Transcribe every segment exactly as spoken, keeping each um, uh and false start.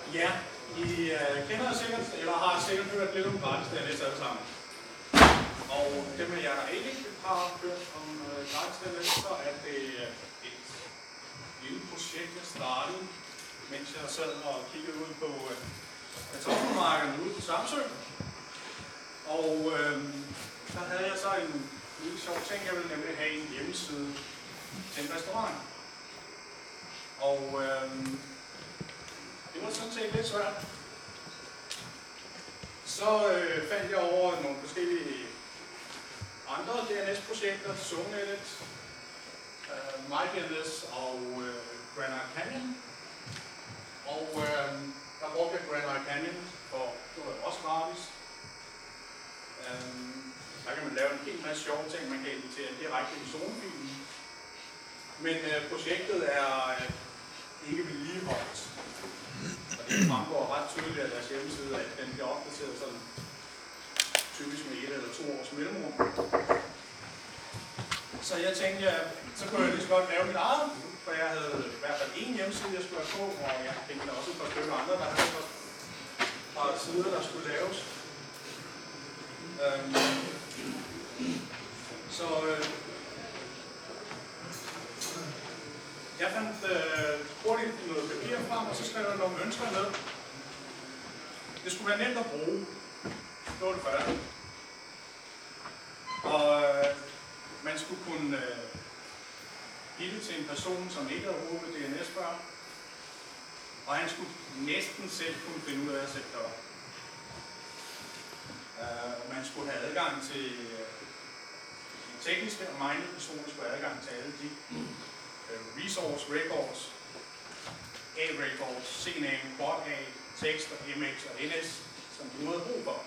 Ja, I uh, kender sikkert, eller har sikkert hørt lidt om gratis D N S alle sammen. Og dem af jer, der ikke har hørt om uh, gratis D N S, så er det uh, et lille projekt, jeg startede, mens jeg sad og kiggede ud på uh, kartoffelmarkedet ude på Samsø. Og uh, der havde jeg så en lille sjov ting, jeg ville nemlig have en hjemmeside til en restaurant. Og uh, det var sådan set lidt svært. Så øh, fandt jeg over nogle forskellige andre D N S-projekter, Zoneedit, øh, MyDNS og øh, Granite Canyon. Og øh, der brugte jeg Granite Canyon, for det var også gratis. Øh, der kan man lave en hel masse sjove ting, man kan editere direkte i zonefilen. Men øh, projektet er øh, ikke vedligeholdt. Og det fremgår ret tydeligt af deres hjemmeside, at den bliver opdateret sådan typisk med et eller to års mellemrum. Så jeg tænkte, ja, så kunne jeg lige så godt lave mit eget, for jeg havde i hvert fald én hjemmeside, jeg skulle have på, og jeg tænkte også et par stykker andre, der havde et par sider, der skulle laves. Øhm, så øh, jeg fandt øh, hurtigt noget papir frem, og så skrev jeg nogle ønsker ned. Det skulle være nemt at bruge. Det var det første. Og øh, man skulle kunne øh, give det til en person, som ikke havde brugt D N S før. Og han skulle næsten selv kunne finde ud af at sætte det op. Uh, man skulle have adgang til øh, de tekniske og mindede personer skulle have adgang til alle de resource records, A-records, C N A M, quad A, tekst og M X og N S, som de nu havde brug for.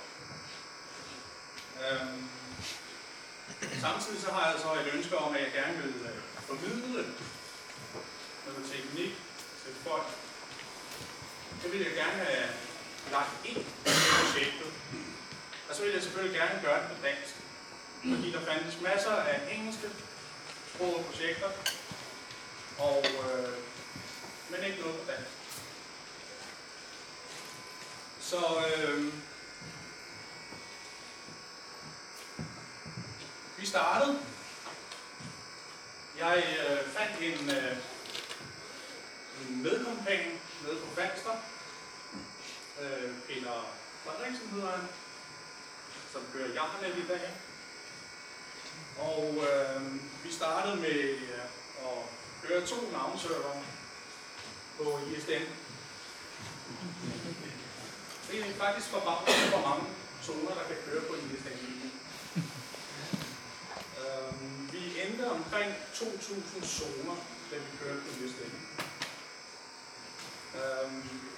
Øhm, samtidig så har jeg så et ønske om, at jeg gerne vil øh, formidle noget teknik til folk. Det vil jeg gerne have lagt ind i projektet. Og så vil jeg selvfølgelig gerne gøre det på dansk. Fordi der fandtes masser af engelske sprogede projekter, og, øh, men ikke noget på dansk. Så øh, vi startede. Jeg øh, fandt en, øh, en medkompan nede på Falster. Øh, Peter Frederiksen hedder han, som kører Jarnet i dag. Og øh, vi startede med øh, at køre to navnservere på I S D N. Det er faktisk forbavsende, hvor mange zoner, der kan køre på I S D N. øh, vi endte omkring to tusind zoner, da vi kørte på I S D N. Øh,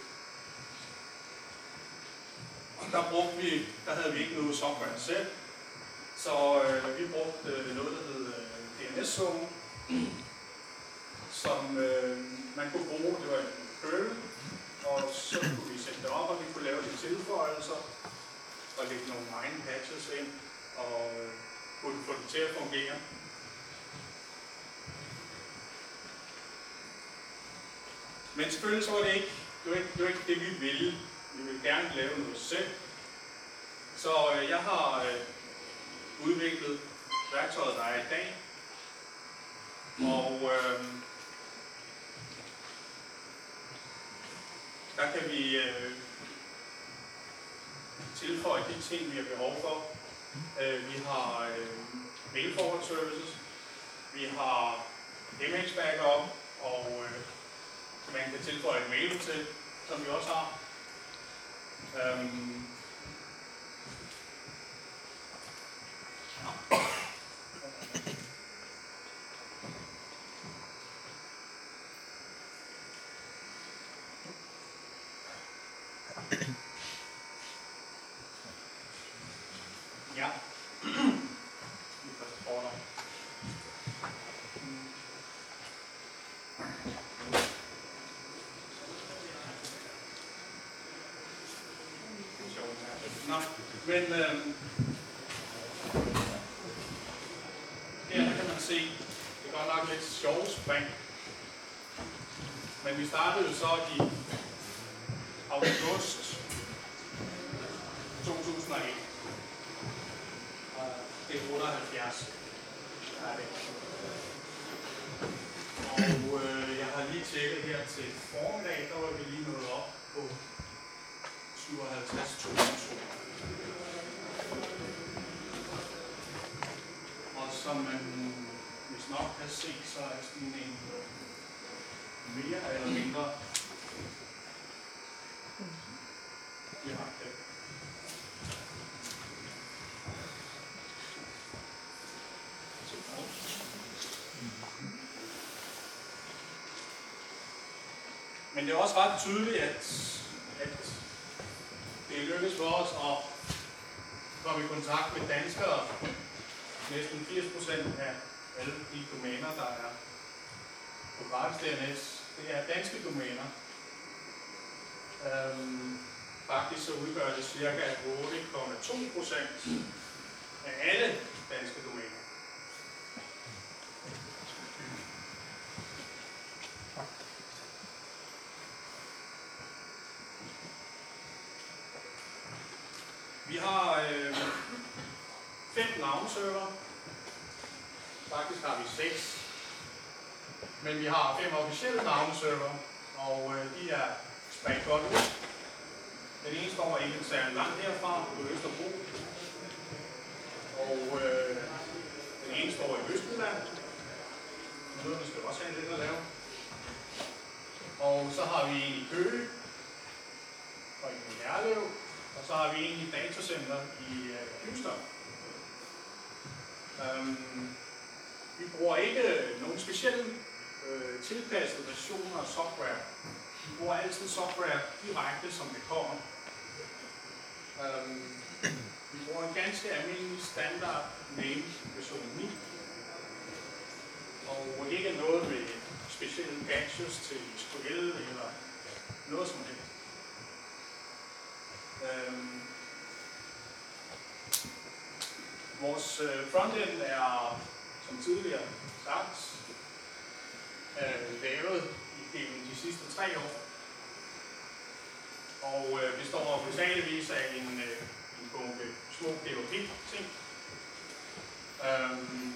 og der brugte vi, der havde vi ikke noget software selv. Så øh, vi brugte øh, noget, der hed øh, D N S-zone, som øh, man kunne bruge. Det var en curl, og så kunne vi sætte det op, og vi kunne lave lidt tilføjelser og lægge nogle egne patches ind, og øh, kunne få det til at fungere. Men selvfølgelig så var det ikke det, var ikke, det, var ikke det vi ville. Vi ville gerne lave noget selv. Så øh, jeg har øh, udviklet værktøjet, der er i dag. Og øh, der kan vi øh, tilføje de ting, vi har behov for. Øh, vi har øh, mail forward services, vi har M X backup, og øh, man kan tilføje et mail til, som vi også har. Um, ja. Nå, men øhm, her kan man se, det er godt nok lidt sjovt spring. Men vi startede jo så i august to tusind og et. Det er otteoghalvfjerds. Ja, det. Og øh, jeg har lige tjekket her til formiddag, der var vi lige nået op på syvoghalvtreds tusind. Og som man hvis nok kan se, så er stigningen mere eller mindre. Vi har det. Men det er også ret tydeligt, at, at det er lykkedes for os at komme i kontakt med danskere. Næsten firs procent af alle de domæner, der er på gratis D N S, det er danske domæner. Øhm, faktisk så udgør det ca. otte komma to procent af alle danske domæner. Vi har øh, fem navneserver. Faktisk har vi seks. Men vi har fem officielle navneserver, og øh, de er spredt godt ud. Den ene står ikke særlig langt herfra på Østerbro. Og øh, den ene står i Østjylland. Nøderne skal også have lidt at lave. Og så har vi en i Køge, og en i Herlev. Og så har vi en i datacenter i uh, Houston. Um, vi bruger ikke nogen specielle uh, tilpassede versioner af software. Vi bruger altid software direkte, som det kommer. Um, vi bruger en ganske almindelig standard name version ni. Og ikke noget med specielle patches til S Q L eller noget som helst. Øhm, vores øh, frontend er, som tidligere sagt, øh, lavet igennem de sidste tre år. Og øh, består hovedsageligvis af en, øh, en bunke små D L P-ting, øhm,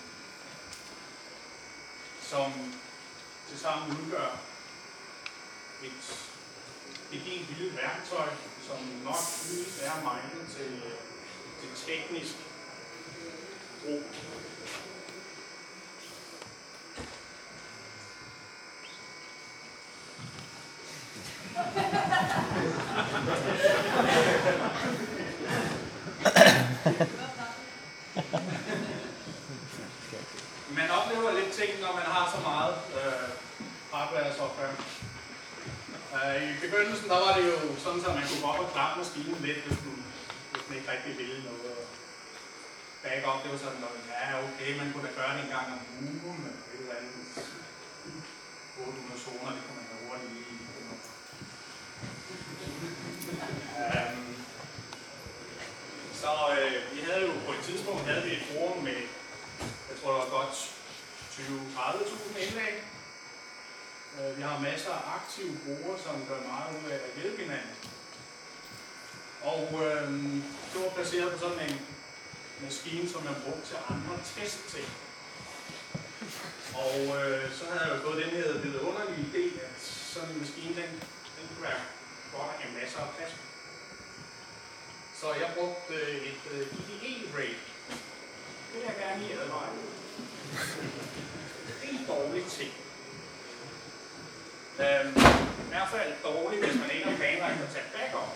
som tilsammen udgør et et helt lille værktøj, som nok mest er egnet til, til teknisk brug. Man oplever lidt ting, når man har så meget øh, hardware og software. Uh, I begyndelsen der var det jo sådan, at man kunne gå op og klappe maskinen lidt, hvis den, hvis den ikke rigtig ville noget. Backup, det var sådan noget, ja okay, man kunne da gøre det en gang om ugen, men et eller andet otte hundrede zoner, det kunne man da hurtigt lige. Um, så uh, vi havde jo på et tidspunkt havde vi et forum med, jeg tror det var godt tyve til tredive tusind indlæg. Vi har masser af aktive brugere, som gør meget ud af at hjælpe hinanden. Og øh, det var placeret på sådan en maskine, som man brugte til andre testting. Og øh, så havde jeg jo fået den her vidunderlige idé, at sådan en maskine, den, den kunne være godt at have masser af plads. Så jeg brugte øh, et øh, I D E-RAID. Det vil jeg gerne lige advare. Det er en dårlig ting. Øhm, I hvert fald dårligt, hvis man ikke har planlagt at tage backup.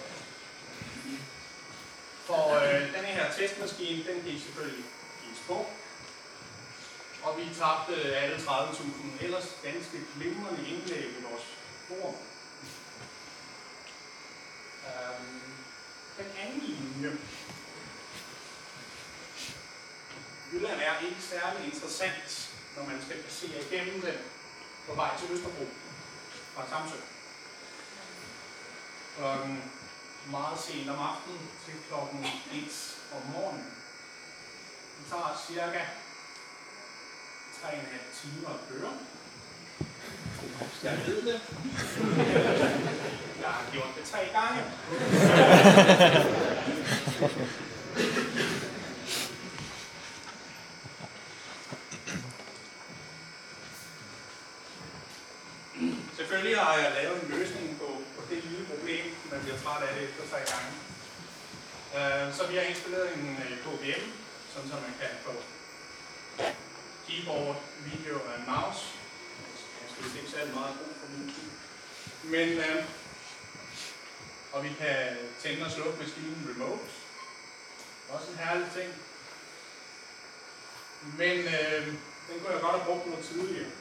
For øh, denne her testmaskine, den gik selvfølgelig i på. Og vi tabte alle tredive tusind ellers ganske glimrende indlæg i vores forum. Øhm, den anden linje. Jylland er ikke særlig interessant, når man skal passere igennem den på vej til Østerbro fra Samsø. Klokken meget sent om aftenen til klokken et om morgenen. Det tager cirka tre og en halv timer at køre. Jeg ved det. Jeg har gjort det tre gange. drenge. Selvfølgelig har jeg lavet en løsning på, på det lille problem, man bliver træt af det efter tre gange. Uh, så vi har installeret en uh, K V M, sådan så man kan få keyboard, video og en mouse. Jeg skal ikke særlig meget brug for min tid. Men, uh, og vi kan tænde og slukke maskinen remote. Også en herlig ting. Men uh, den kunne jeg godt have brugt noget tidligere.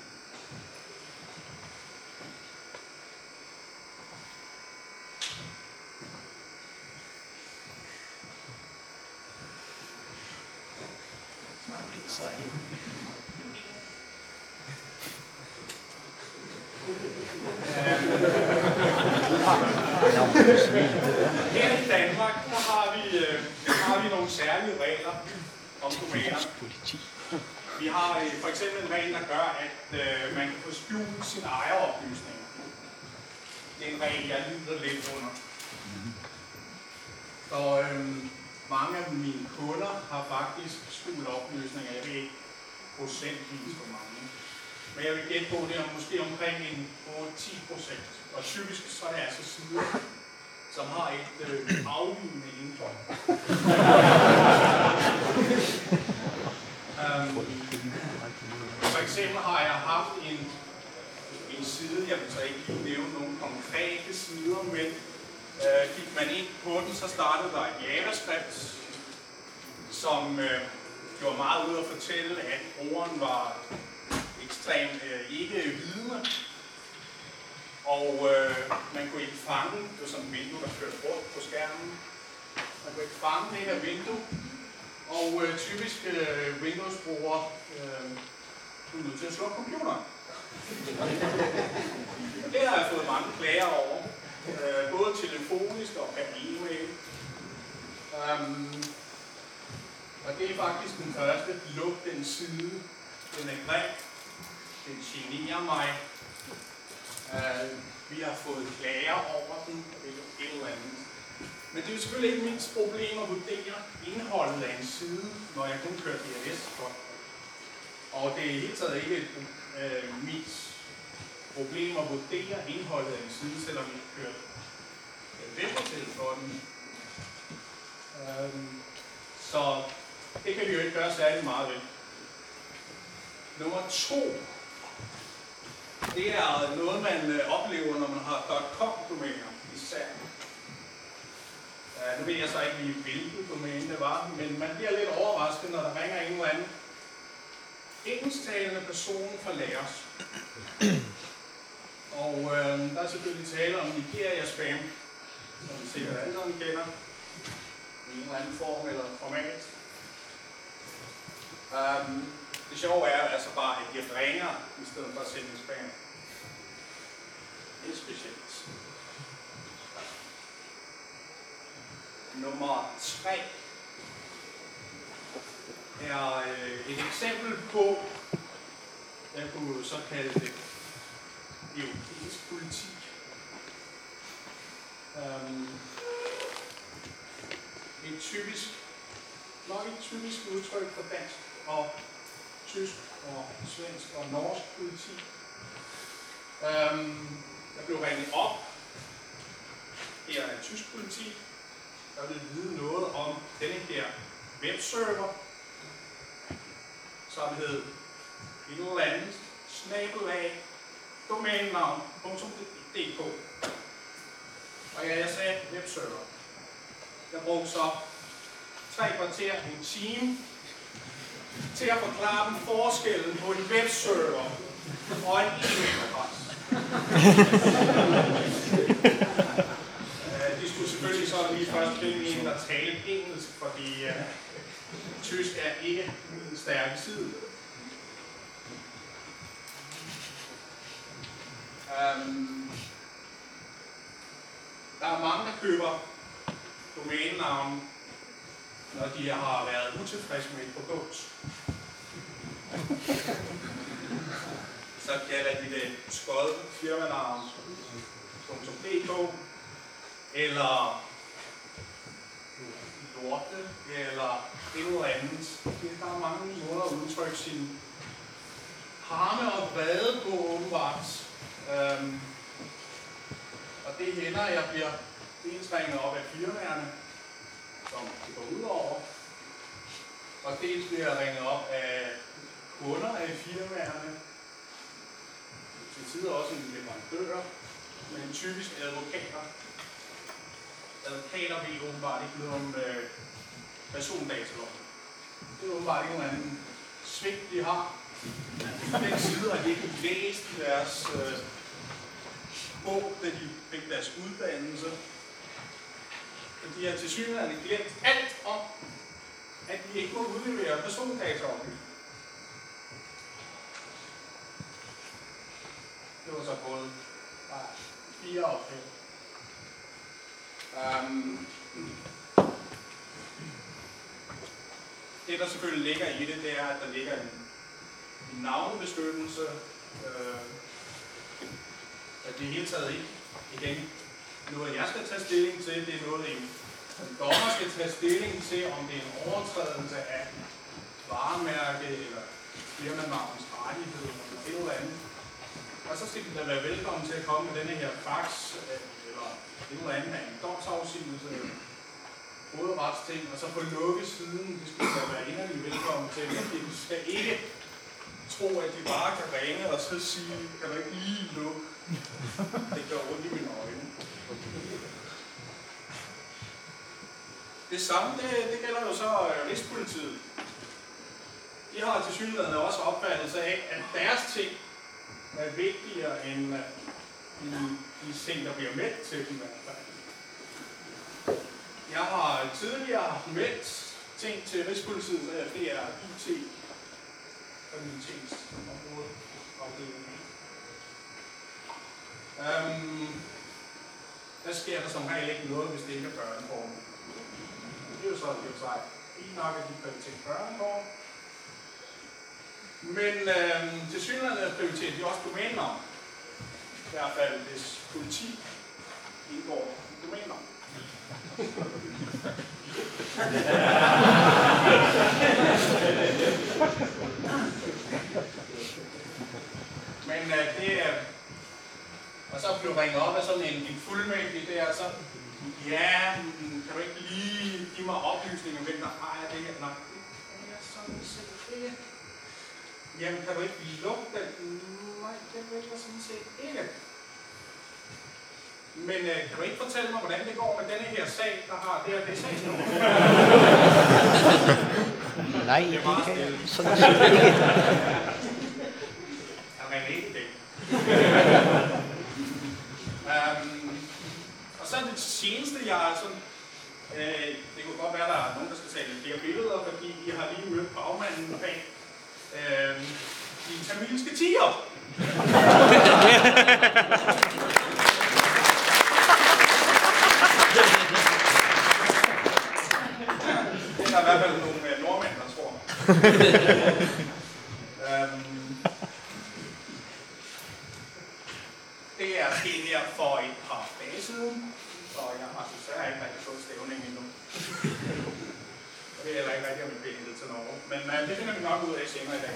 Her i Danmark, der har vi, øh, har vi nogle særlige regler om domæner. Vi har øh, for eksempel en regel, der gør, at øh, man kan få skjult sine ejeroplysninger. Det er en regel, jeg lider lidt under. Og øh, mange af mine kunder har faktisk skjult oplysninger. Jeg ved ikke procentvis hvor mange. Men jeg vil gætte på, det er måske omkring en otte til ti procent. Og typisk så er det altså sider, som har et øh, afvigende indhold. um, for eksempel har jeg haft en, en side, jeg vil så ikke lige nævne nogle konkrete sider, men øh, gik man ind på den, så startede der et JavaScript, som øh, gjorde meget ud at fortælle, at brugeren var ekstremt øh, ikke vidende. Og øh, man kunne ikke fange, det var sådan et vindue, der kørte rundt på skærmen. Man kunne ikke fange det her vindue. Og øh, typisk øh, Windows-brugere øh, kunne nødt til at slukke computeren. Det har jeg fået mange klager over. Øh, både telefonisk og per e-mail. Um, og det er faktisk den første. Luk den side. Den er grim. Den generer mig. Uh, vi har fået klager over den, eller et eller andet. Men det er jo selvfølgelig ikke mit problem at vurdere indholdet af en side, når jeg kun kører D N S. Og det er i hele taget ikke et, uh, mit problem at vurdere indholdet af en side, selvom vi kører webhotel for den. Uh, så det kan vi jo ikke gøre særlig meget ved. Nummer to. Det er noget, man oplever, når man har .com-domæner især. Uh, nu ved jeg så ikke lige, hvilket domæne det var, men man bliver lidt overrasket, når der ringer en eller anden engelsktalende person fra Laos. Og uh, der er selvfølgelig tale om Nigeria-spam, som vi sikkert alle sammen kender, i en eller anden form eller format. Um, Det sjove er altså bare, at de ringer i stedet for at sende en spam. Det er specielt. Nummer tre er øh, et eksempel på, jeg kunne så kalde det europæisk politik. Um, et typisk, nok et typisk udtryk for dansk og tysk og svensk og norsk politi. Um, jeg blev ringet op. Her er tysk politi, der vil vide noget om denne her webserver, som hed et eller andet snabelag domænenavn punktum d k. Og ja, jeg sagde webserver. Jeg brugte så tre kvarter, en time, til at forklare dem forskellen på en webserver og en e-mailadresse. De skulle selvfølgelig så lige først finde en, der talte engelsk, fordi uh, tysk er ikke min stærke side. Um, der er mange, der køber domænenavne, når de har været utilfredse med et produkt. Så kalder de det skod firmanavn punktum d k. eller lorte, eller et eller andet. Der er mange måder at udtrykke sin harme og vrede på, åbenbart. Øhm, og det hænder, at jeg bliver dels ringet op af firmaerne, som det går ud over, og dels bliver jeg ringet op af kunder af firmaerne, til tider også en leverandør, men typisk advokater. Advokater ved åbenbart ikke noget om øh, persondatalov. Det er åbenbart ikke nogen anden svigt, de har. Den side har de ikke læst i deres øh, bog, da de fik deres uddannelse. Og de har tilsyneladende glemt alt om, at de ikke må udlevere persondataoplysninger. Det var så både fire og fem. Um, det der selvfølgelig ligger i det, det er, at der ligger en, en navnebeskyttelse. Øh, at det i hele taget ikke, igen, noget jeg skal tage stilling til, det er noget, en, en dommer skal tage stilling til, om det er en overtrædelse af varemærke eller firmanavns rettighed eller et eller andet. Og så skal de da være velkommen til at komme med denne her fax, eller et eller andet af en domsafsigelse, råderetsting, og så få lukket siden. Det skal de da være inderlig velkommen til. Men de skal ikke tro, at de bare kan ringe og så sige, kan du ikke lige lukke? Det gør ondt i mine øjne. Det samme, det, det gælder jo så uh, Rigspolitiet. De har tilsyneladende også opfattelse af, at deres ting er vigtigere end uh, de, de ting, der bliver meldt til dem i hvert fald. Jeg har tidligere meldt ting til Rigspolitiet, at det er I T og militærsområdet afdelingen. Um, der sker der som regel ikke noget, hvis det ikke er børneform. Det er jo så det sig fint nok, at de prioriterer børneform. Men øhm, til synligheden prioriterer de også domænenavn. I hvert fald hvis politi indgår i domænenavn. Men øh, det er... Og så blev ringet op af sådan en, en fuldmægtig der, så... Ja, kan du ikke lige give mig oplysninger, hvem der ejer det her? Nej, det er sådan set ikke. Jamen, kan du ikke lukke den? Nej, det vil jeg sådan set ikke. Men øh, kan du ikke fortælle mig, hvordan det går med denne her sag, der har det her det sagsnummer? Nej, det er meget stille. Sådan set ikke. Han ringer ikke i dag. um, og så det seneste, jeg er sådan... Øh, det kunne godt være, at der er nogen, der skal tage lidt flere billeder, fordi I har lige mødt bagmanden bag øh, de tamilske tiger. Det er i hvert fald nogle øh, nordmænd, der tror. øhm, det er sket her for et par dage siden, så jeg har desværre ikke rigtig fået stævning endnu. Det er heller ikke rigtig at blive billedet til Norge, men øh, det finder vi nok ud af senere i dag.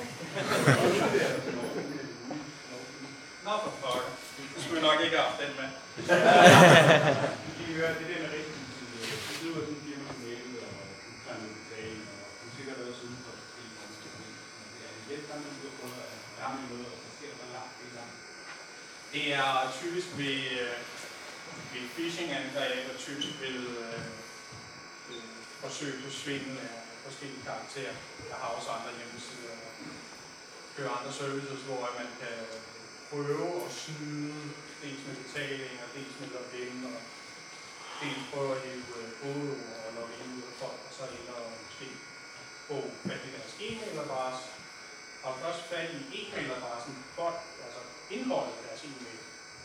Nå for fuck. Det skulle vi nok ikke have haft den med. De kan høre, det er det med rigtig tid. Det driver sådan en firma med mail og ukræmmende betaling, og du sikkert også uden for det er en hjælp, der man bliver prøvet at ramme noget, og så sker der langt i gang. Det er typisk ved, ved phishing-angreb, og typisk ved øh, forsøg på svindel af forskellige karakterer. Jeg har også andre hjemmesider og kører andre services, hvor man kan prøve at snyde, dels med betaling og dels med login, og dels prøve at hive kodeord og login ud af folk, og så ind og måske få fat i deres e-mailadresse. Og først fat i e-mailadressen, folk, altså indholdet af deres e-mail,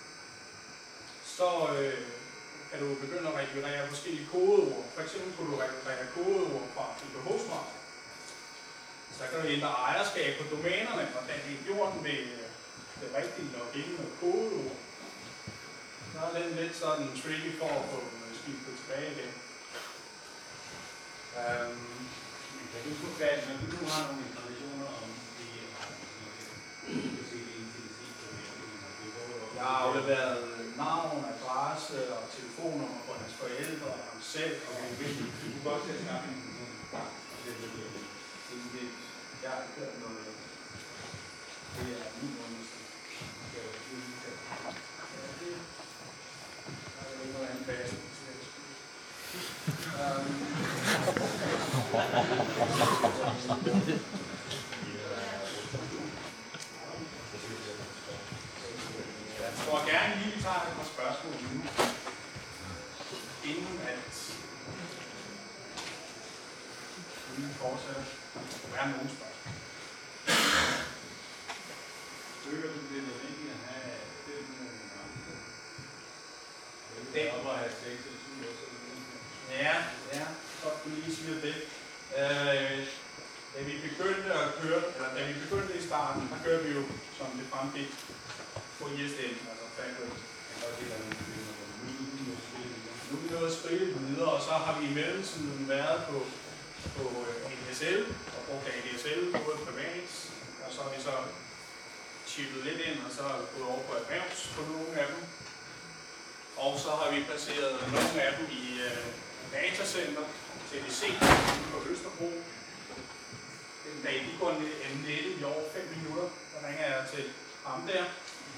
så øh, kan du begynde at rekvirere forskellige kodeord. For eksempel kan du rekvirere kodeord fra I P H-smart. Så kan du ændre ejerskab på domænerne, og da det er gjort med det rigtige login og kodeord. Så er det lidt sådan tricky for at få skiftet tilbage igen. Um, Kan du få fat, når du har nogle informationer om det, du kan se det ind til det sidste, jeg har afleveret navn, adresse og telefonnummer på hans forældre og ham selv. Og du kunne godt til at skaffe en det, jeg har ikke hørt noget. Det er min undersøgelse. Ja, det er ikke noget andet base. Jeg tror gerne lige, vi tager et par spørgsmål nu, inden at vi fortsætter. Der må være nogle spørgsmål. Føler du det nødvendigt at have fem navne? Det er op at have seks eller syv år, så Ja, ja, godt du lige siger det. Øh, da vi begyndte at køre, eller da vi begyndte i starten, der kørte vi jo, som det fremgik, på I S N, altså Factory. Nu er vi nået at spille videre, og så har vi i mellemtiden været på, på A D S L, og brugt A D S L både privat, og så har vi så chippet lidt ind, og så er vi gået over på erhvervs på nogle af dem. Og så har vi placeret nogle af dem i uh, datacenter, T D C på Østerbro. Den dag, de går nettet i over fem minutter, der ringer jeg til ham der.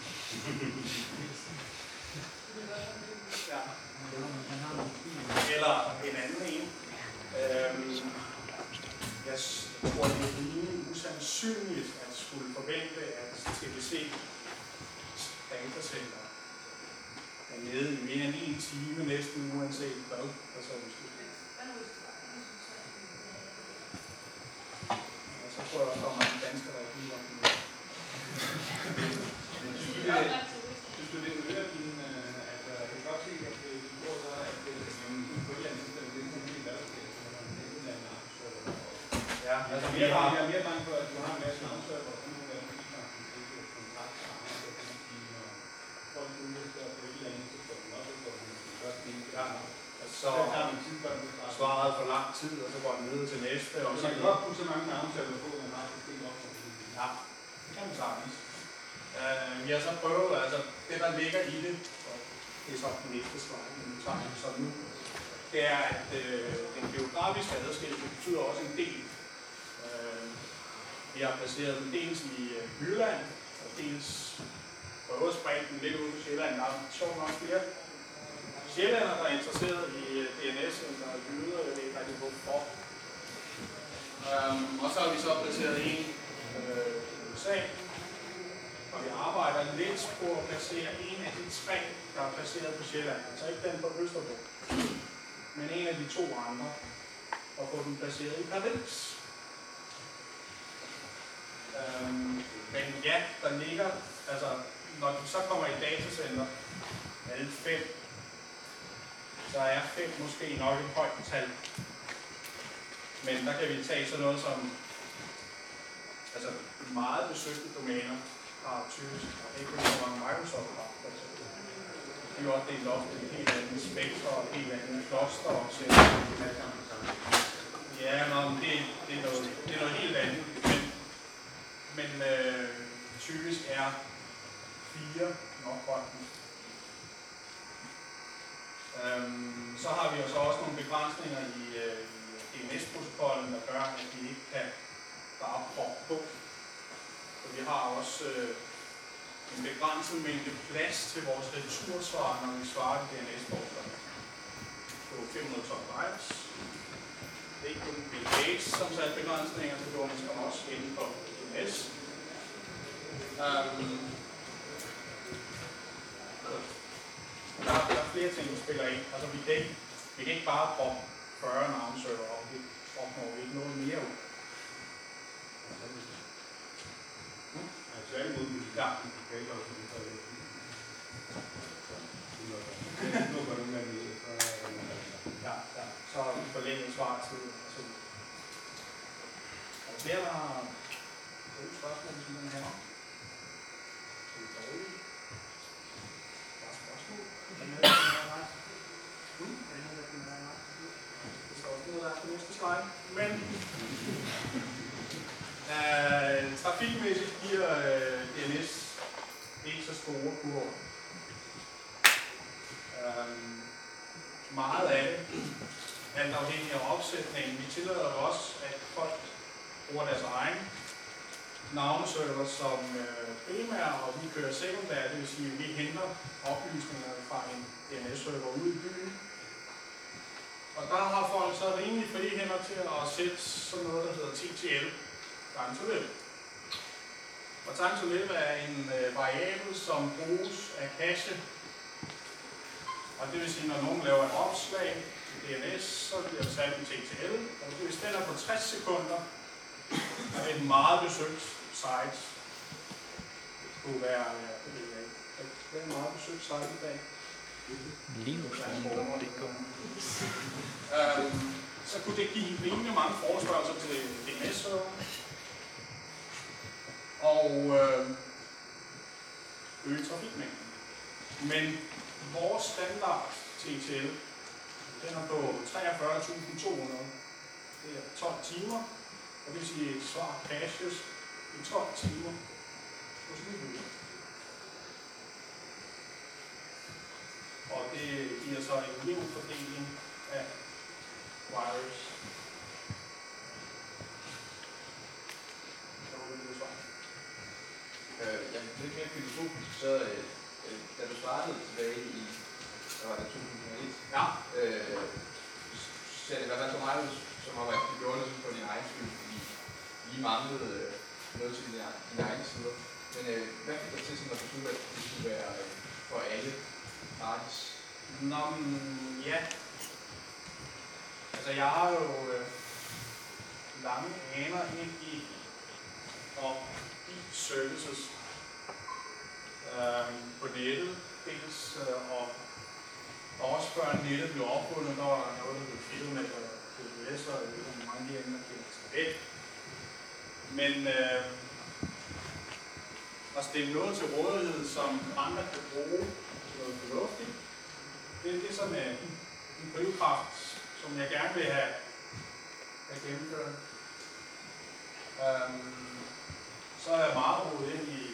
Ja. Eller en anden en. Øhm, jeg tror, det er lige usandsynligt at skulle forvente, at T D C datacenter er nede i mere end en time næsten uanset hvad der så måske. Og så tror jeg også, der er mange danskere, der ikke lige var med. Synes du, det er øger din, altså jeg kan godt se, at du tror så, at på et eller andet tidspunkt, det er sådan helt valgskab, så man har en eller anden navnserver. Ja, altså vi Jeg har... er mere bange for, at du har en masse navnserver, og sådan nogle af dem, der har en kontrakt sammen, og kan man sige, når folk udløser på et eller andet tidspunkt, og så får man først en gang. Så svaret for lang tid, og så går den videre til næste. Og så man kan godt putte så mange navnserver på, at man har et system op. Ja, det kan man sagtens. Uh, vi har så prøvet, altså det der ligger i det, og det er så den næste slide, men nu tager vi så nu, det er, at øh, den geografiske adskillelse betyder også en del. Øh, vi har placeret den dels i øh, Jylland, og dels prøvet at sprede den lidt ud på Sjælland. Der er sjovt nok flere sjællænder, der er interesseret i øh, D N S, end der er jyder, jeg ved ikke rigtig hvorfor. Um, og så har vi så placeret en øh, i U S A, og vi arbejder lidt på at placere en af de tre, der er placeret på Sjælland. Altså ikke den på Østerbro, men en af de to andre, og få den placeret i Paris. Øhm, men ja, der ligger, altså når de så kommer i datacenter, alle fem, så er fem måske nok et højt tal. Men der kan vi tage sådan noget som, altså meget besøgte domæner har typisk, ikke hvor mange Microsoft har. De er også delt op i et helt andet spektrum og et helt andet kloster. Ja, nå, det, det, er noget, det er noget helt andet. Men, men øh, typisk er fire nok bolden. Øhm, så har vi jo så også nogle begrænsninger i, øh, i D N S-protokollen, der gør, at vi ikke kan bare proppe på. Så vi har også øh, en begrænset mængde plads til vores retursvar, når vi svarer til D N S-forskerne. På fem hundrede tolv bytes. Det er ikke kun Bill Gates, som satte begrænsninger, så går man også inden for D N S. Um, der, er, der er flere ting, der spiller ind. Altså, vi kan ikke, vi kan ikke bare proppe fyrre navnserver op. Det opnår vi ikke noget mere ud. Tværtimod, vi kan gøre det også, fordi det er nu går nogle af de ja, ja, så har vi forlænget svartid og så videre. Er der flere, der har gode spørgsmål, som den her? Er det dårligt? Der er spørgsmål? meget af det, alt afhængig af opsætningen. Vi tillader også, at folk bruger deres egen navneserver som øh, primær, og vi kører sekundær, det vil sige, at vi henter oplysninger fra en D N S-server ude i byen. Og der har folk så rimelig frie hænder til at sætte sådan noget, der hedder T T L, time to live. Og time to live er en øh, variabel, som bruges af cache. Og det vil sige, når nogen laver et opslag i D N S, så bliver der sat en T T L. Og hvis den er på tres sekunder, er det et meget besøgt site. Det kunne være, ja, det ved jeg ikke. Det er en meget besøgt site i dag. Linusforum punktum d k. Øhm, så kunne det give rimelig mange forespørgsler til D N S-server. Og øh, øge trafikmængden. Men vores standard T T L, den er på treogfyrre tusind to hundrede. Det er tolv timer, og det vil sige, at et svar caches i tolv timer på slutningen. Og det giver så en jævn fordeling af wires. Øh, jamen, lidt mere filosofisk, så øh, øh, da du startede tilbage i, der var det to tusind og et, ja. øh, ser det i hvert fald for mig ud, som om at du gjorde det på din egen skyld, fordi vi manglede øh, noget til dine, dine egne sider. Men øh, hvad fik dig til sådan at beslutte, at det skulle være øh, for alle gratis? Nå, men, ja. Altså, jeg har jo øh, lange aner ind i og i services øh, på nettet, dels øh, og også før nettet blev opfundet, der var noget, der blev Fidonet og P B S, og jeg ved ikke, mange herinde, der kender til det. Men øh, at stille noget til rådighed, som andre kan bruge noget fornuftigt, det er det, som er en drivkraft, som jeg gerne vil have, have gennemført. Um, så er jeg meget rodet ind i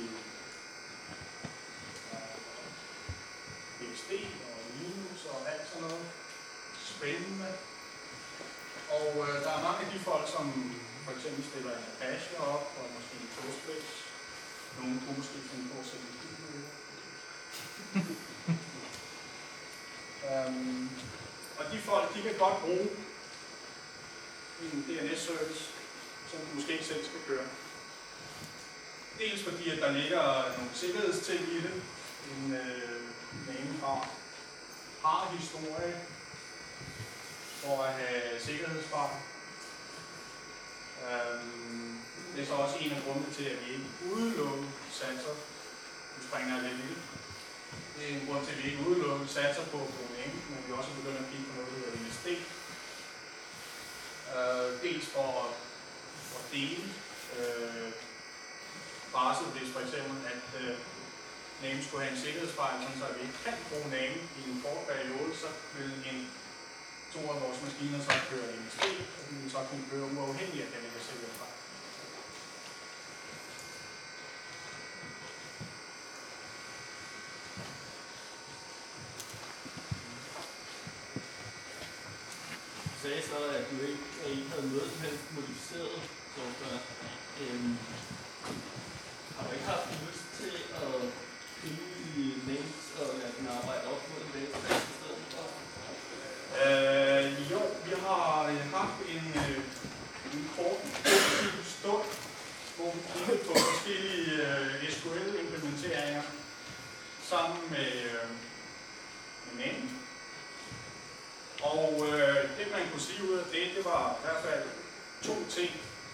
uh, B S D og Linux og alt sådan noget. Spændende. Og uh, der er mange af de folk, som for eksempel stiller en Apache op, og måske en Postgres. Nogle kunne måske finde på at sætte en studie. Um, og de folk, de kan godt bruge en D N S-service, som du måske ikke selv skal køre. Dels fordi, at der ligger nogle sikkerhedsting i det. En øh, name har, har historie for at have sikkerhedsfejl. Um, det er så også en af grundene til, at vi ikke udelukkende satser. Nu springer jeg lidt i det. Det er en grund til, at vi ikke udelukkende satser på domæne, men vi også begynder at kigge på noget, der hedder M S D. Uh, dels for at, at dele uh, barsel, hvis for eksempel, at uh, name skulle have en sikkerhedsfejl, så vi ikke kan bruge name i en kort periode, så vil en to af vores maskiner så køre M S D, og vi vil så kunne køre uafhængig af den her sikkerhedsfejl. Du sagde så, at du ikke, at I ikke havde noget som helst modificeret software. Øhm, har du ikke haft lyst til at finde i names og lade den arbejde op mod en database i stedet for? Øh, jo, vi har haft en, øh, en kort stund, hvor vi kiggede på forskellige øh, S Q L-implementeringer sammen med, øh, med name. Og øh, det man kunne sige ud af det, det var i hvert fald to ting.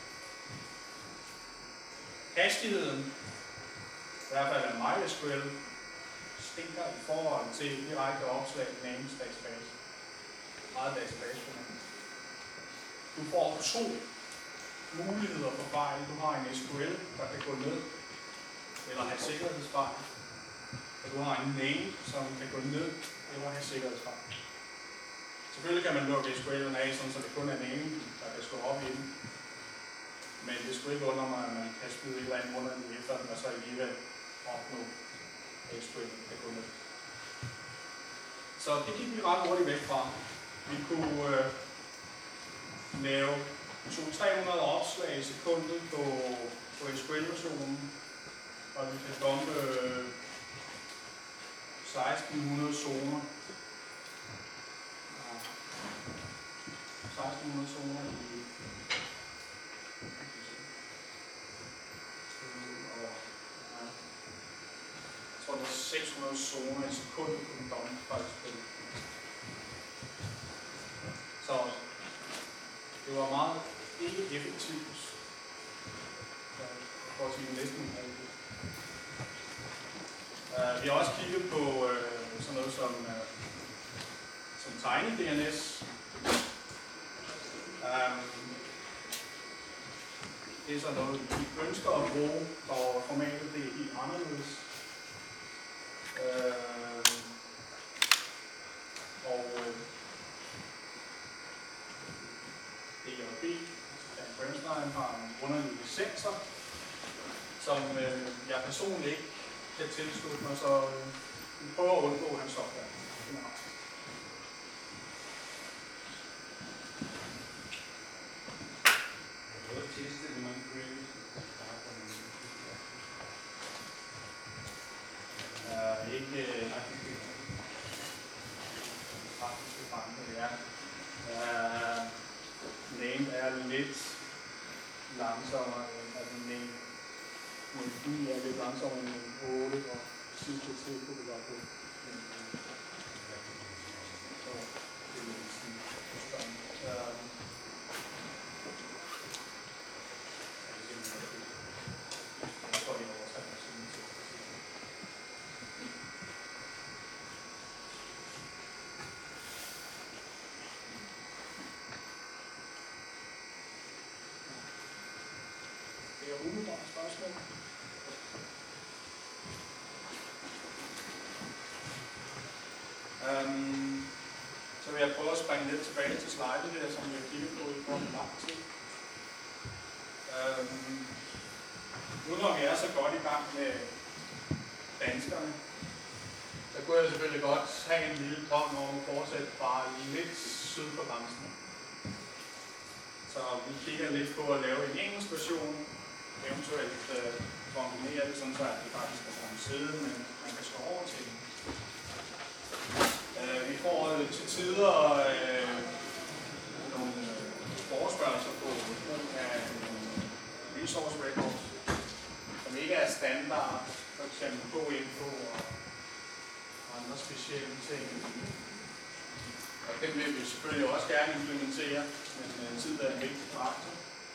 Hastigheden, i hvert fald af MySQL, stinker i forhold til direkte opslag i names database. Meget database. Du får to muligheder for fejl. Du har en S Q L, der kan gå ned, eller have sikkerhedsfejl. Og du har en name, som kan gå ned, eller have sikkerhedsfejl. Selvfølgelig kan man lukke S Q L'en af, så det kun er name, der kan stå op i den. Men det skulle ikke undre mig, at man kan skyde et eller andet under den efter den, og så alligevel opnå S Q L'en kan gå ned. Så det gik vi ret hurtigt væk fra. Vi kunne øh, lave to til tre hundrede opslag i sekundet på, på S Q L-versionen, og vi kan dumpe øh, seksten hundrede zoner. seksten hundrede zoner i jeg tror, det er seks hundrede zoner i sekundet på den dumpe faktisk. Så det var meget ikke effektivt. For at sige næsten rigtigt. Uh, vi har også kigget på uh, sådan noget som, uh, som Tiny D N S. Um, det er sådan noget, vi ønsker at bruge, og formatet det er helt anderledes. Uh, og uh, D J B, Dan Bernstein, har en underlig licenser, som øh, jeg personligt ikke kan tilslutte mig, så øh, vi prøver at undgå hans software. Uh, ikke øh, praktiske banker, ja. Uh, name er lidt langsommere, altså name ni er lidt langsommere end otte, og sidste tid kunne vi godt gå. Så det er lidt sådan. Jeg tror, det er oversat med sådan en tid. Det er umiddelbart spørgsmål. Um, så vil jeg prøve at springe lidt tilbage til slidet her, som vi har kigget på i forhold til lang tid. Um, nu når vi er så godt i gang med danskerne, så kunne jeg selvfølgelig godt have en lille drøm om at fortsætte bare lidt syd for grænsen. Så vi kigger lidt på at lave en engelsk version, eventuelt øh, kombinere det sådan, så at det faktisk er samme side, men man kan slå over til den. Uh, vi får uh, til tider uh, nogle uh, forespørgelser på brug af uh, resource records, som ikke er standard, for eksempel Go-info og andre specielle ting. Og det vil vi selvfølgelig også gerne implementere, men uh, tid er en vigtig faktor.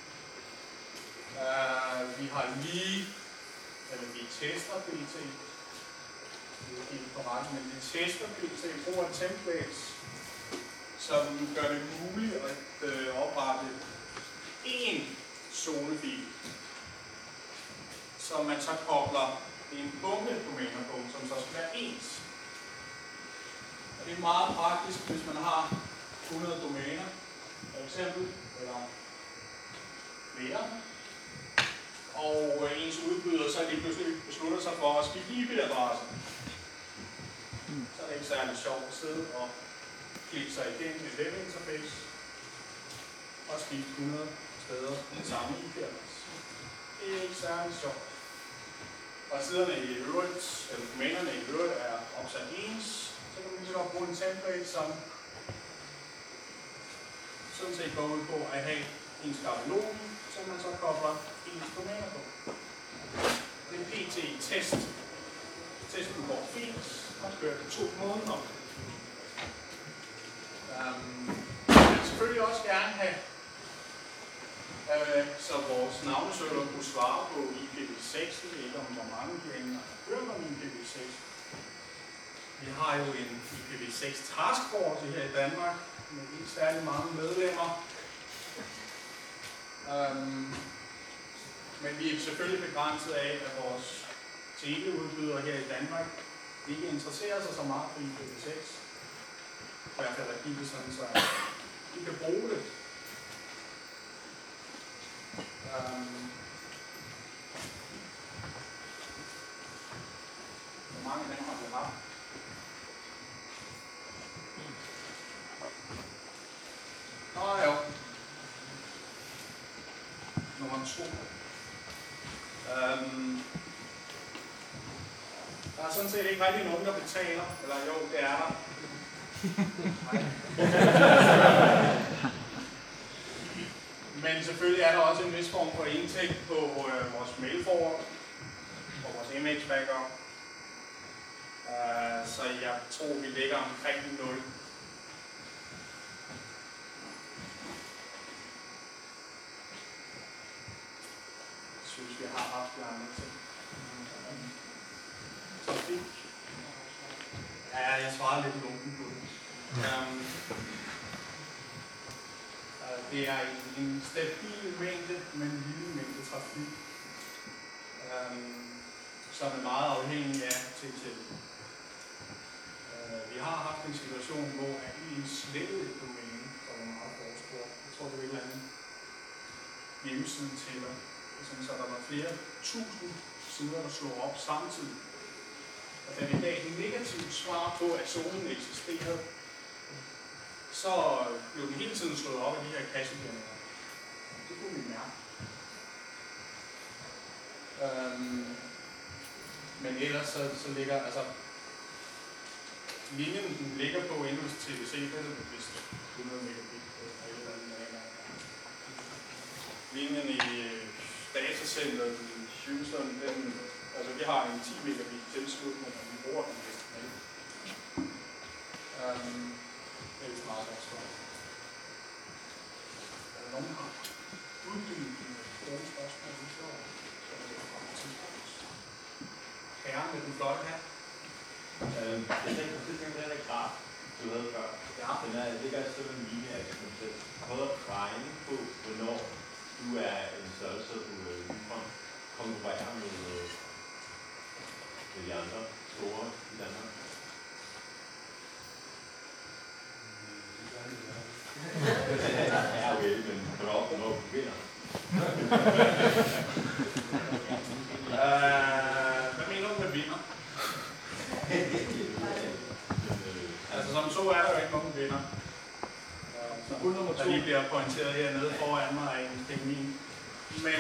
Uh, vi har lige, eller vi tester B T. Det er ikke korrekt, men vi tester B T brug af templates, som gør det muligt at øh, oprette én zonefil, som man så kobler en bunke domæner på, som så skal være ens. Og det er meget praktisk, hvis man har hundrede domæner, for eksempel, eller flere, og øh, ens udbyder så lige pludselig beslutter sig for at skifte I P-adresse. Så er det ikke særlig sjovt at sidde og klikke sig igennem et webinterface og skifte hundrede steder den samme I P-adresse. Det er ikke særlig sjovt. Og siderne i øvrigt, eller domænerne i øvrigt er opsat ens, så kan man lige så godt bruge en template, som sådan set går ud på at have en skabelon, som man så kobler ens domæner på. Det er P T-test. Testen går fint. Og kører det to måneder. Um, jeg vil selvfølgelig også gerne have, uh, så vores navnesøger kunne svare på I P v seks. Jeg ved ikke om, hvor mange herinde har hørt om I P v seks. Vi har jo en I P v seks taskforce her i Danmark, med ikke særlig mange medlemmer. Um, men vi er selvfølgelig begrænset af, at vores teleudbydere her i Danmark ikke interesserer sig så meget for I P v seks. I hvert fald at give det sådan, så de kan bruge det. Um, hvor mange af dem har vi haft? to. Øhm, der er sådan set ikke rigtig nogen, der betaler. Eller jo, det er der. Men selvfølgelig er der også en vis form for indtægt på øh, vores mailforward og vores image backup. Uh, så jeg tror, vi ligger omkring nul. Jeg synes, vi har haft de andre ting. Trafik. Ja, jeg svarer lidt lunken på det. Um, uh, det er en, en stabil mængde, men en lille mængde trafik, um, som er meget afhængig af T T L. Uh, vi har haft en situation, hvor en slettet et domæne, der var meget forespurgt. Jeg tror, det var et eller andet hjemmeside til dig. Så der var flere tusind sider, der slog op samtidig. Og da vi gav et negativt svar på, at zonen eksisterede, så blev den hele tiden slået op af de her cache-generator. Det kunne vi mærke. Um, men ellers så, så ligger, altså, linjen den ligger på inde hos T D C, det er vist hundrede megabit eller et eller andet. Linjen i datacenteret i Houston, den, altså vi har en ti megabit tilslutning, og vi bruger den næsten ikke. Um, det er vist meget godt spørgsmål. Er der nogen, der har uddybet gode spørgsmål? Så er det jo kommet til os. Herren med den flotte her. Øh, jeg tænker på den der graf, du havde før. Ja. Den er, ligger i sådan en mini-aktion. Prøv at regne på, hvornår du er en størrelse, du ligefrem konkurrerer med, med de andre store i Danmark. Ja, okay, men hvornår, hvornår du vinder? Uh, hvad mener du med vinder? Altså som så er der jo ikke nogen vinder. Uh, der lige bliver pointeret hernede foran mig af en teknik. Men,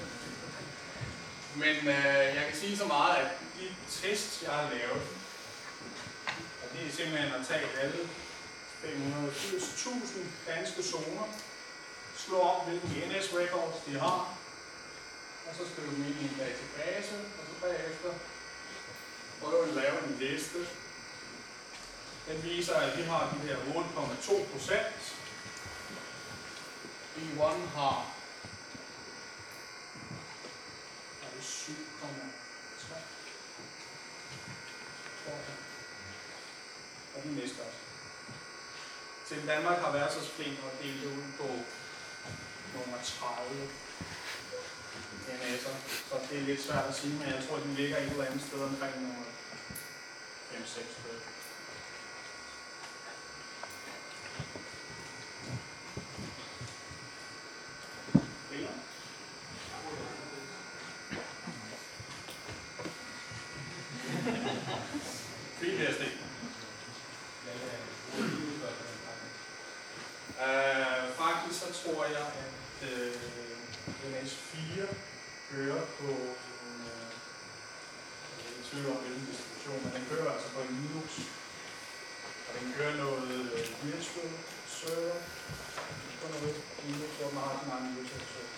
men uh, jeg kan sige så meget, at de tests, jeg har lavet, og det er simpelthen at tage alle fem hundrede og firs tusind danske zoner, slå op, hvilke D N S records de har, og så skrive dem ind i en database, og så bagefter prøve at lave en liste. Den viser, at vi har de her otte komma to procent. B et har syv komma tre. Og de næste også. Til Danmark har været så flink og delt ud på nummer tredive D N S'er. Så det er lidt svært at sige, men jeg tror, de ligger et eller andet sted omkring nummer fem seks. Uh, faktisk så tror jeg, at uh, N S fire kører på en, uh, jeg er i tvivl om hvilken distribution, men den kører altså på en Linux, og den kører noget uh, virtual server, på noget Linux, hvor man har sin egen virtual server.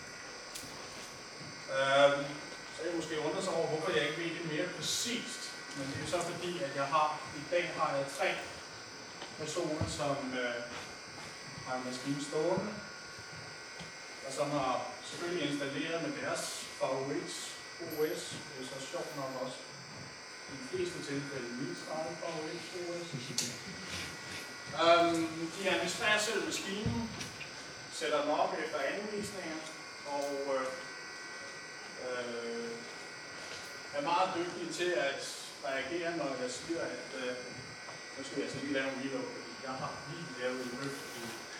Uh, så jeg måske undre sig over, hvorfor jeg ikke ved det mere præcist, men det er så fordi, at jeg har, i dag har jeg tre personer, som uh, har en maskine stående, og som har selvfølgelig installeret med deres favorit O S. Det er så sjovt nok også i de fleste tilfælde min egen favorit O S. Um, de administrerer selv maskinen, sætter den op efter anvisninger, og øh, øh, er meget dygtige til at reagere, når jeg siger, at øh, nu skal jeg så lige lave en reload, fordi jeg har lige lavet en røft i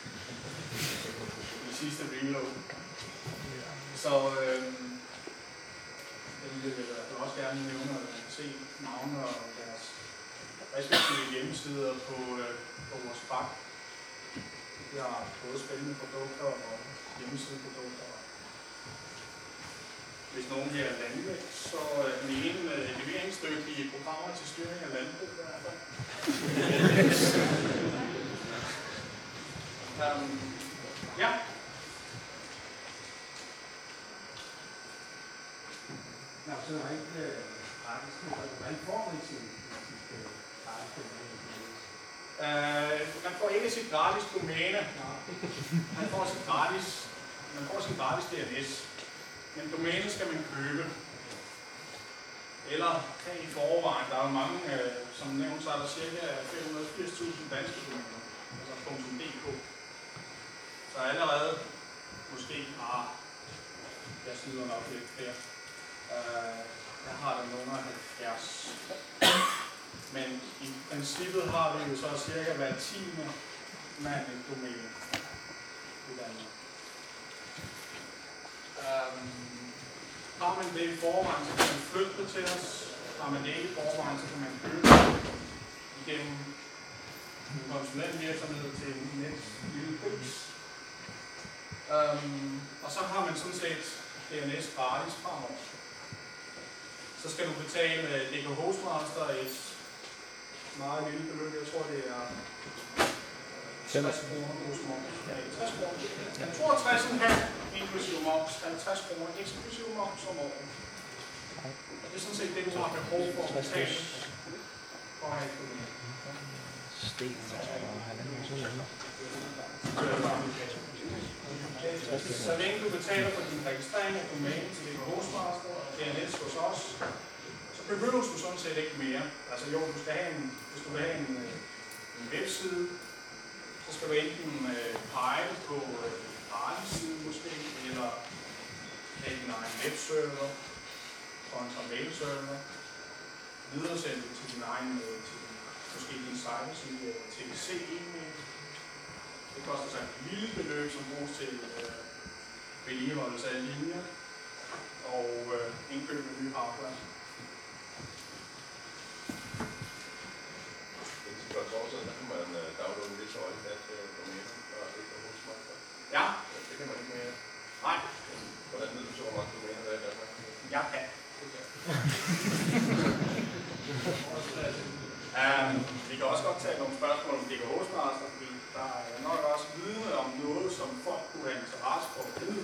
i sidste reload. Så øh, jeg vil jeg også gerne nævne, at man kan se navne og deres respektive hjemmesider på, øh, på vores bak. Vi har både spændende produkter og hjemmesideprodukter. hvis nogen her er landmænd, så er den ene øh, leveringsdygtige programmer til styring af landbrug i hvert fald. um, ja. Nå, så er der ikke gratis. Hvordan får man sin gratis domæne? Uh, man får ikke sit gratis domæne. Man får sit gratis, man får sin gratis D N S. Men domæne skal man købe. Eller have i forvejen. Der er jo mange, uh, som nævnt, så er der cirka fem hundrede og firs tusind danske domæner. Altså .dk. Så allerede måske har, jeg snyder nok lidt her. Uh, jeg har der nogle af halvfjerds. Men i princippet har vi jo så cirka hver tiende mand et domæne i Danmark. Um, har man det i forvejen, så kan man flytte det til os. Har man det ikke i forvejen, så kan man købe det igennem en konsulentvirksomhed til en net lille pris. Um, og så har man sådan set D N S gratis fremover. Så skal du betale D K Hostmaster et meget lille beløb. Jeg tror, det er tres kroner hos moms. Ja, tres kroner. toogtres komma fem inklusiv moms. halvtreds kroner eksklusiv moms om året. Og det er sådan set det, du har behov for at betale for at have et domæne. Sten og halvanden og så længere. Så længe du betaler for din registrering af domæne til D K Hostmaster og D N S hos os, så behøver du sådan set ikke mere. Altså jo, du skal have en, hvis du vil have en, en webside, så skal du enten øh, pege på en øh, gratis side måske, eller have din egen webserver, kontra mailserver, videresende det til din egen, øh, til måske din sejleside eller T V C e-mail. Det koster så et lille beløb, som bruges til øh, vedligeholdelse af linjer og øh, indkøb af nye hardware. Indtil for et år siden, der kan man uh, downloade en visual dansk domæne fra D K Hostmaster. Ja. Det kan man ikke mere. Nej. Hvordan ved du så, hvor mange domæner der er i Danmark? Jeg kan. um, vi kan også godt tage nogle spørgsmål om D K Hostmaster, fordi der er nok også viden om noget, som folk kunne have interesse for at vide.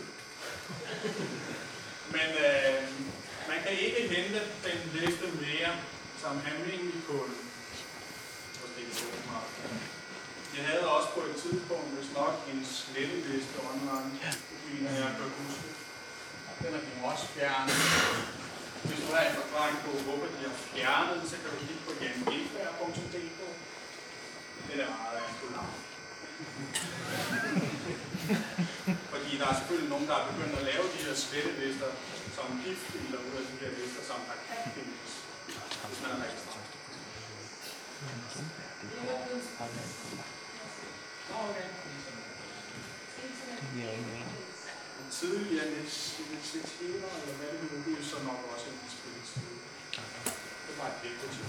Men øh, man kan ikke hente den liste mere som almindelig kunde hos D K Hostmaster. Jeg havde også på et tidspunkt, hvis nok, en sletteliste online, fordi når jeg kan huske, den er de også fjernet. Hvis du har en forklaring på, hvorfor de har fjernet den, så kan du kigge på jangelfærd punktum d k. Det er meget af en kollar. Fordi der er selvfølgelig nogen, der er begyndt at lave de her slettelister som giftfiler ud af de her lister, som der kan findes, hvis man er registreret. Okay. Det giver ingen mening. Tidligere necessiteter, eller hvad det nu, det er så nok også en spilletid. Det var et dekorativ.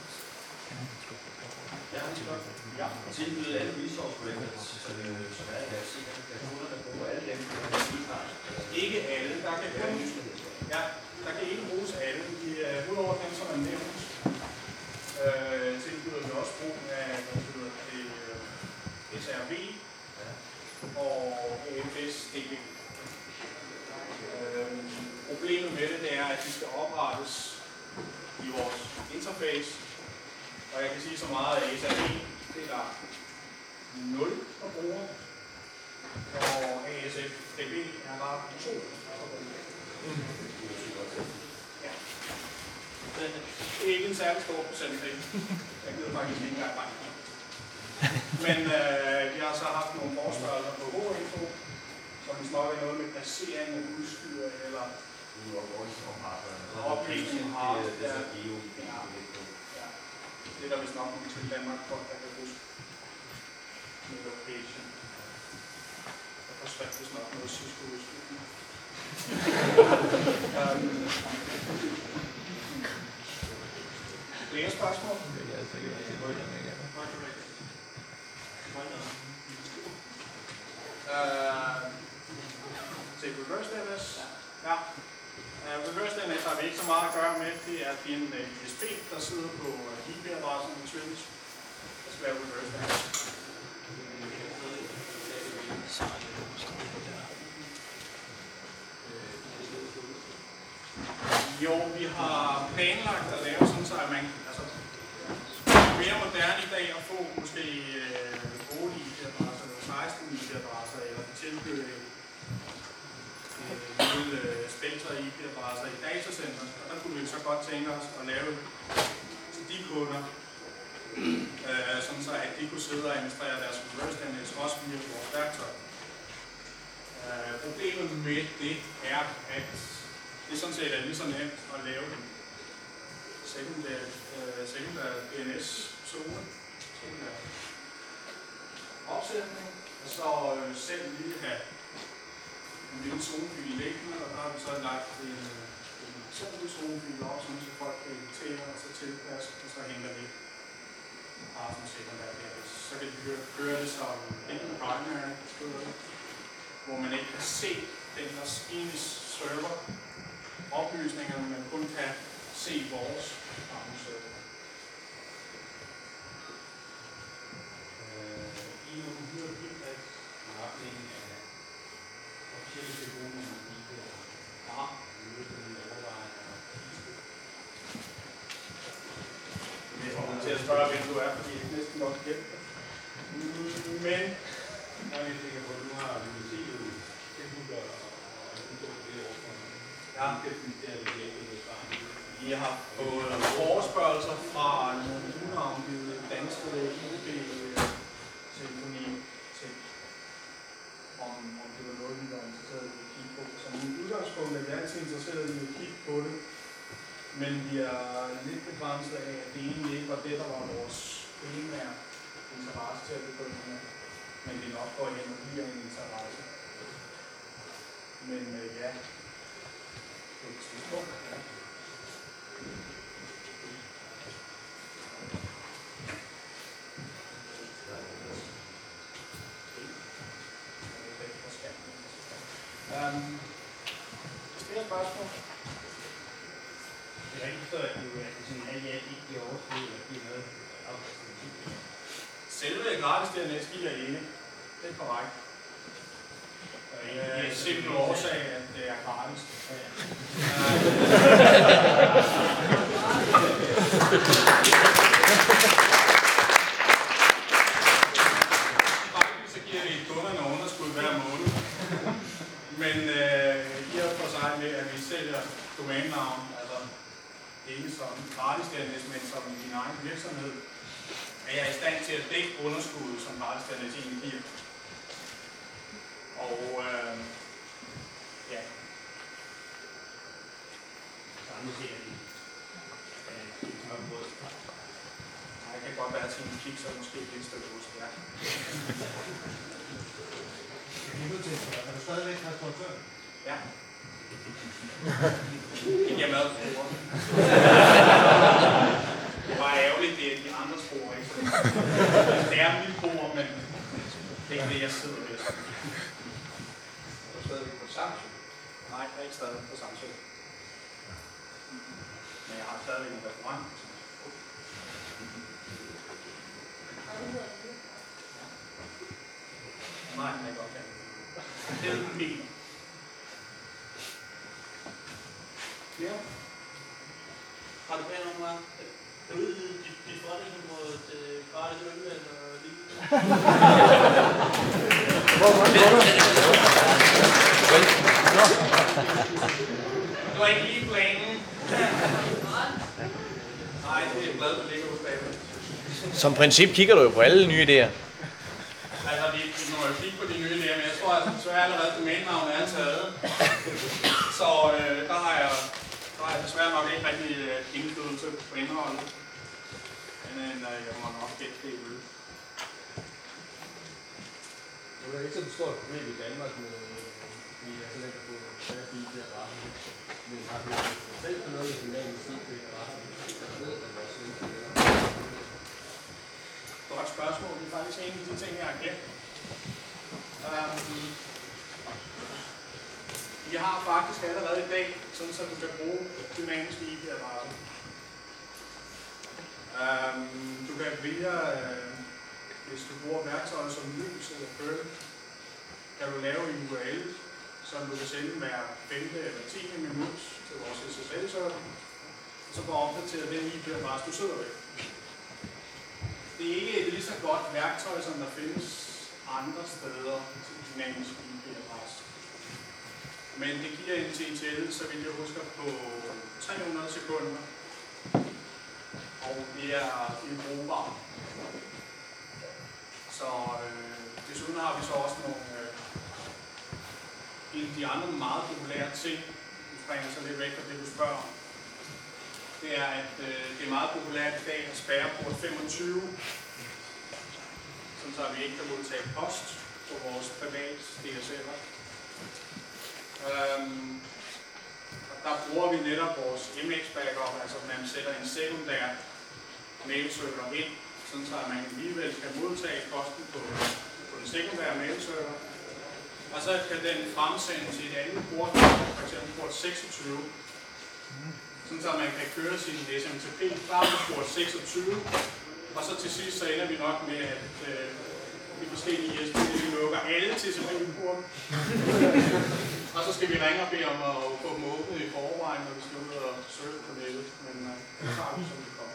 Ja, ja. Tilbyde alle resource-branders, som er i deres sikker, at kunderne bruger alle dem, der er signaler. Ikke alle, der kan kun, ja, der kan ikke bruges alle. De er udover dem, som er nævnt, øh, tilbyder vi også brug af, hvad hedder det, S R V og A F S D B. Øh, problemet med det, det er, at de skal oprettes i vores interface. Og jeg kan sige så meget, at S R V, det er der nul der bruger, og A S F D B er der to der bruger. Ja. Det er ikke en særlig stor procentdel. Jeg gider faktisk ikke engang bange. Men øh, vi har så haft nogle forspørgelser på H-info, som hvis nok er noget med placering af udstyr eller oplæsning af hardware. Det er der vist nok nogle til Danmark, folk der kan huske med location. Der forsvandt vist nok noget sidste udstyr. Flere spørgsmål? Det er altså ikke rigtig noget, jeg ikke er. Uh, til reverse D N S. Ja. Uh, første net har vi ikke så meget at gøre med. Det er din I S P, der sidder på I P-adressen i Twitch. Det skal være reverse net. Jo, vi har planlagt at lave sådan, så at man altså, mere moderne i dag at få måske øh, otte I P-adresser eller seksten I P-adresser eller tilbyde et lille øh, spektre I P-adresser i datacenter. Og der kunne vi så godt tænke os at lave til de kunder, øh, sådan så at de kunne sidde og administrere deres reverse D N S også via vores værktøj. Øh, problemet med det er, at det er sådan set er lige så nemt at lave en sekundær, øh, sekundær D N S-zone, sekundær opsætning, og så øh, selv lige have en lille zonefil liggende, og der har vi så lagt en, en eksempel zonefil op, så folk kan editere og så tilpasse, og så henter vi bare som sekundær D N S. Så kan vi køre det som enten primary, hvor man ikke kan se den der skines server oplysningerne, men kun kan se vores server. I nogle hyre bilplads retningen af officielle telefoner, man ikke har løsningen overvejet og Jeg kommer til at spørge, hvem du er, fordi jeg næsten nok gætte det. Men jeg er lidt sikker på, at nu har vi set jo tilbudder og indgået det overfor. ja, vi har fået forespørgelser fra nogle unavngivede danske I P telefoni til, om, om det var noget, vi var interesseret i at kigge på. Så i udgangspunkt er vi altid interesseret i at kigge på det, men vi er lidt begrænset af, at det egentlig ikke var det, der var vores primære interesse til at begynde med, men det nok går hen og bliver en interesse. Men øh, ja, på et tidspunkt, ja. Um, flere spørgsmål? Det er rigtig forstået, at det er sådan, at jeg ikke giver overskud eller giver noget afkastning. Selve gratis D N S giver ikke. Det er korrekt. Det er simpelthen årsag, at det er gratis. Faktisk så giver vi kunderne underskud hver måned. Men øh, i og for sig med, at vi sælger domænenavn, altså ikke som gratis D N S, men som din egen virksomhed, er jeg i stand til at dække underskuddet, som gratis D N S egentlig giver. Og øh, ja. Samlet set er det en smør på brød. Det kan godt være, at tingene kigger så måske lidt stykke hos ja. Er du stadigvæk restauratør? Ja. Ikke jeg med. Det var ærgerligt, det er de andres bord, ikke? Det er mit bord, men det er ikke det, jeg sidder ved. Er du stadigvæk på Samsø? Nej, jeg er ikke stadig på Samsø. Men jeg har stadigvæk en restaurant. Nej, den er godt kan. Det er den min. Ja. Har du planer om at udvide dit, dit forretningsområde til gratis øl eller lignende? Du har ikke lige planen. Nej, det er bladet, der ligger hos bagved. Som princip kigger du jo på alle nye idéer. Altså, vi, vi må jo kigge på de nye idéer, men jeg tror, at desværre allerede domænenavnet er taget. Så øh, der har jeg, der har jeg desværre nok ikke rigtig øh, indflydelse på indholdet. Men øh, jeg må nok gætte det ud. Nu er der ikke så et stort problem i Danmark med, vi er så nemt at få færre I P-adresser. Men har vi selv på noget, som er en I P-adresse? Jeg ved, at vores Godt spørgsmål. Det er faktisk en af de ting, jeg har glemt. Um, vi har faktisk allerede i dag sådan så du kan bruge dynamiske I P-adresser. Um, du kan via, uh, hvis du bruger værktøjer som lys eller Perl, kan du lave en U R L, som du kan sende hver femte eller tiende minut til vores S S L-server, og så får opdateret den I P-adresse, du sidder ved. Det er ikke et lige så godt værktøj, som der findes andre steder til dynamisk I P-adresse. Men det giver en T T L, så vidt jeg husker, på tre hundrede sekunder. Og det er ubrugbar. Så øh, desuden har vi så også nogle øh, en af de andre meget populære ting, vi springer så lidt væk fra det, du spørger om. Det er, at øh, det er meget populært i dag at spærre port femogtyve, sådan så vi ikke kan modtage post på vores private D S L'er. Øhm, der bruger vi netop vores M X backup, altså man sætter en sekundær mailserver ind, sådan så man alligevel kan modtage posten på, på den sekundære mailserver. Og så kan den fremsendes til et andet port, f.eks. port seksogtyve, sådan så man kan køre sin S M T P fra port seksogtyve, og så til sidst så ender vi nok med, at øh, de forskellige I S P'er lukker alle T C P-porten. Og så skal vi ringe og bede om at få dem åbnet i forvejen, når vi skal ud og søge på nettet. Men uh, det tager vi, som det kommer.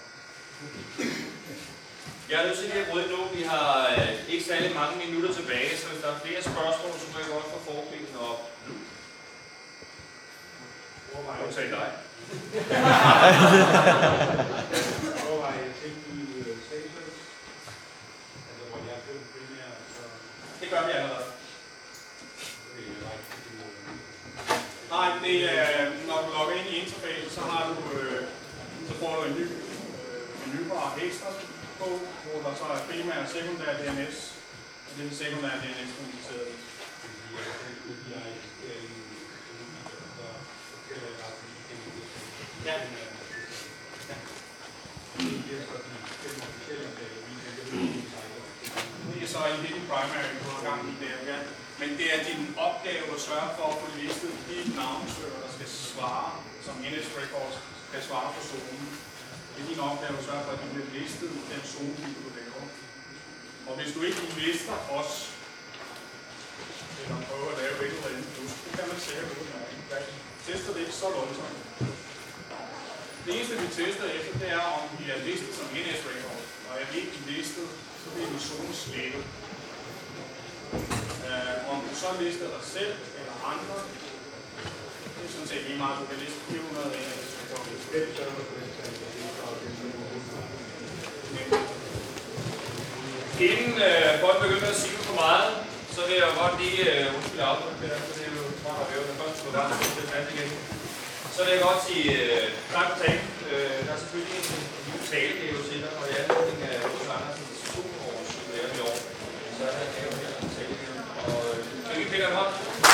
Jeg er nødt til lige at bryde nu. Vi har øh, ikke særlig mange minutter tilbage, så hvis der er flere spørgsmål, så må jeg godt få forbilden op nu. Overvej Hvor sagde dig? Overvej at tilbyde stations, altså hvor jeg er blevet primær, så Det gør vi allerede. vil jeg ikke tilbyde. Nej, det er, når du logger ind i interface, så har du, øh, så får du en ny øh, menubar ekstra på, hvor der så er primær og sekundær D N S, og det er den sekundære D N S, man kan sætte. Ja. Det er så en hidden primary, du har gang i der, ja. Men det er din opgave at sørge for at få listet de navnesøger, der skal svare, som N S Records skal svare på zonen. Det er din opgave at sørge for, at de bliver listet i den zone, du laver. Og hvis du ikke lister os, eller prøver at lave et eller andet plus, det kan man sætte ud af. Tester det ikke så voldsomt. Det eneste, vi tester efter, det er, om vi er listet som N S Records. Og er vi ikke listet, så bliver vi zone slettet. Uh, om du så lister dig selv eller andre, det er sådan set lige meget, du kan liste fire hundrede N S Records. Inden øh, folk begynder at sige for meget, så vil jeg godt lige øh, undskylde afbrudt det der, for det er jo smart at være, når først skulle være til fast igen. Så vil jeg godt sige øh, tak for talen. Øh, der er selvfølgelig en lille talegave til dig, og i anledning af Rose Andersens to års jubilæum i år, så er der en gave her, en talegave. Og øh, kan vi pille en hånd?